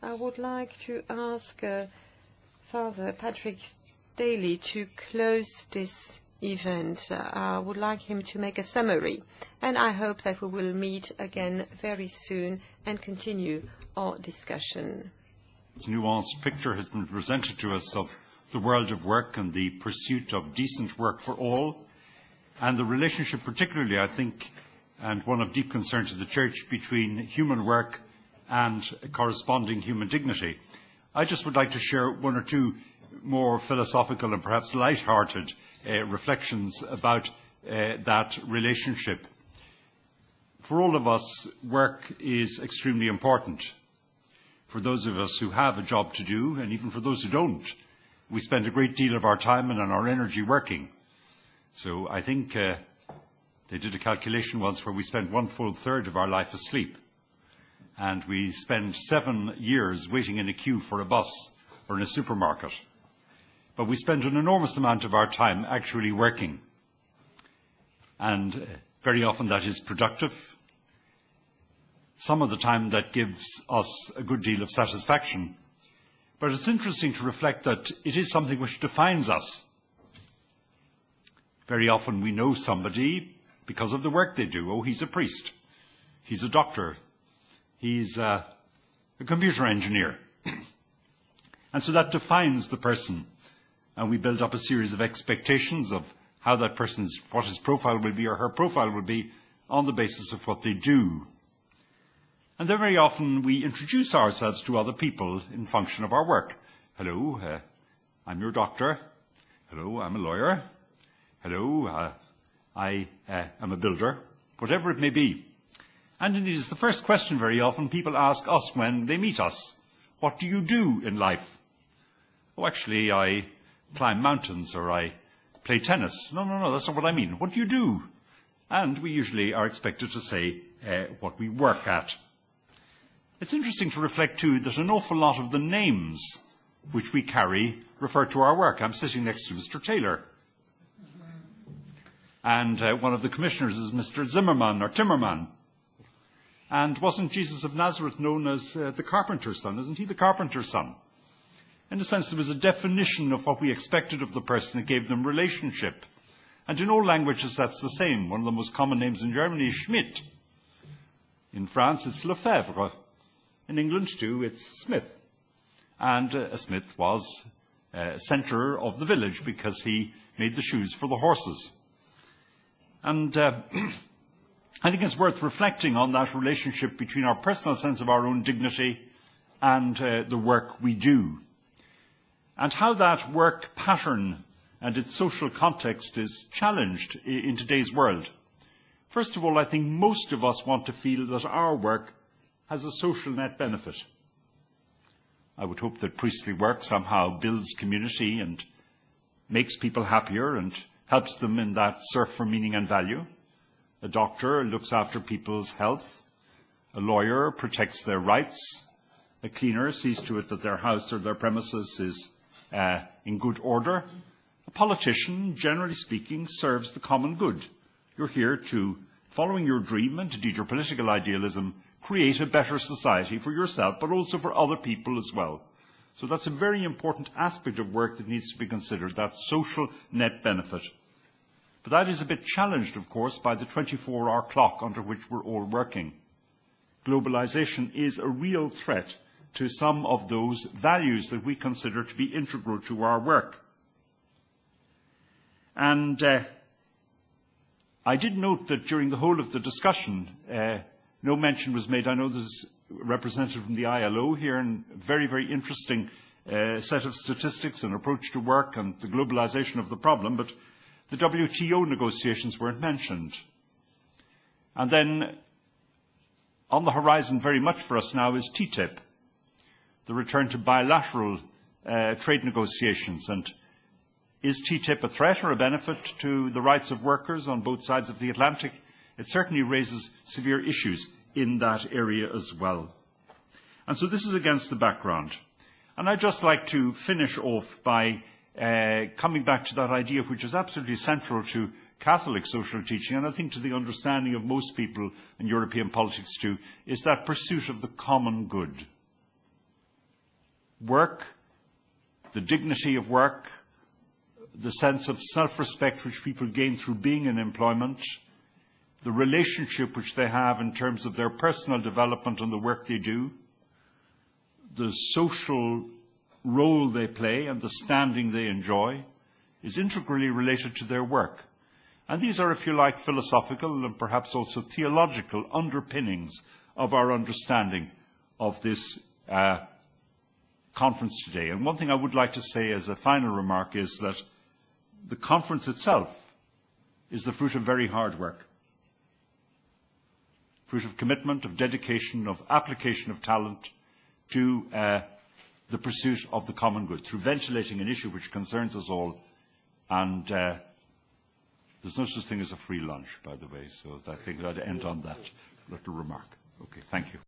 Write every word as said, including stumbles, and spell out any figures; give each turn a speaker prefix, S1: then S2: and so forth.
S1: I would like to ask uh, Father Patrick Daly to close this event. Uh, I would like him to make a summary, and I hope that we will meet again very soon and continue our discussion.
S2: This nuanced picture has been presented to us of the world of work and the pursuit of decent work for all, and the relationship particularly, I think, and one of deep concern to the Church, between human work and corresponding human dignity. I just would like to share one or two more philosophical and perhaps light-hearted uh, reflections about uh, that relationship. For all of us, work is extremely important. For those of us who have a job to do, and even for those who don't, we spend a great deal of our time and our energy working. So I think uh, they did a calculation once where we spend one full third of our life asleep. And we spend seven years waiting in a queue for a bus or in a supermarket. But we spend an enormous amount of our time actually working. And uh, very often that is productive. Some of the time that gives us a good deal of satisfaction. But it's interesting to reflect that it is something which defines us. Very often we know somebody because of the work they do. Oh, he's a priest. He's a doctor. He's uh, a computer engineer. And so that defines the person. And we build up a series of expectations of how that person's, what his profile will be or her profile will be on the basis of what they do. And then very often we introduce ourselves to other people in function of our work. Hello, uh, I'm your doctor. Hello, I'm a lawyer. Hello, uh, I uh, am a builder. Whatever it may be. And indeed, it's the first question very often people ask us when they meet us. What do you do in life? Oh, actually, I climb mountains or I play tennis. No, no, no, that's not what I mean. What do you do? And we usually are expected to say uh, what we work at. It's interesting to reflect, too, that an awful lot of the names which we carry refer to our work. I'm sitting next to Mister Taylor. And uh, one of the commissioners is Mister Zimmerman or Timmerman. And wasn't Jesus of Nazareth known as uh, the carpenter's son? Isn't he the carpenter's son? In a sense, there was a definition of what we expected of the person that gave them relationship. And in all languages, that's the same. One of the most common names in Germany is Schmidt. In France, it's Lefebvre. In England, too, it's Smith. And uh, Smith was uh, centre of the village because he made the shoes for the horses. And uh, I think it's worth reflecting on that relationship between our personal sense of our own dignity and uh, the work we do. And how that work pattern and its social context is challenged in today's world. First of all, I think most of us want to feel that our work has a social net benefit. I would hope that priestly work somehow builds community and makes people happier and helps them in that search for meaning and value. A doctor looks after people's health. A lawyer protects their rights. A cleaner sees to it that their house or their premises is uh, in good order. A politician, generally speaking, serves the common good. You're here to, following your dream and indeed your political idealism, create a better society for yourself, but also for other people as well. So that's a very important aspect of work that needs to be considered, that social net benefit. But that is a bit challenged, of course, by the twenty-four hour clock under which we're all working. Globalization is a real threat to some of those values that we consider to be integral to our work. And uh, I did note that during the whole of the discussion, uh, no mention was made. I know there's a representative from the I L O here, and a very, very interesting uh, set of statistics and approach to work and the globalization of the problem, but the W T O negotiations weren't mentioned. And then on the horizon very much for us now is T T I P, the return to bilateral uh, trade negotiations. And is T T I P a threat or a benefit to the rights of workers on both sides of the Atlantic? It certainly raises severe issues in that area as well. And so this is against the background. And I'd just like to finish off by uh, coming back to that idea which is absolutely central to Catholic social teaching, and I think to the understanding of most people in European politics too, is that pursuit of the common good. work, the dignity of work, the sense of self-respect which people gain through being in employment, the relationship which they have in terms of their personal development and the work they do, the social role they play and the standing they enjoy is integrally related to their work. And these are, if you like, philosophical and perhaps also theological underpinnings of our understanding of this uh, conference today. And one thing I would like to say as a final remark is that the conference itself is the fruit of very hard work, fruit of commitment, of dedication, of application of talent to uh, the pursuit of the common good, through ventilating an issue which concerns us all. And uh, there's no such thing as a free lunch, by the way, so I think I'd end on that little remark. Okay, thank you.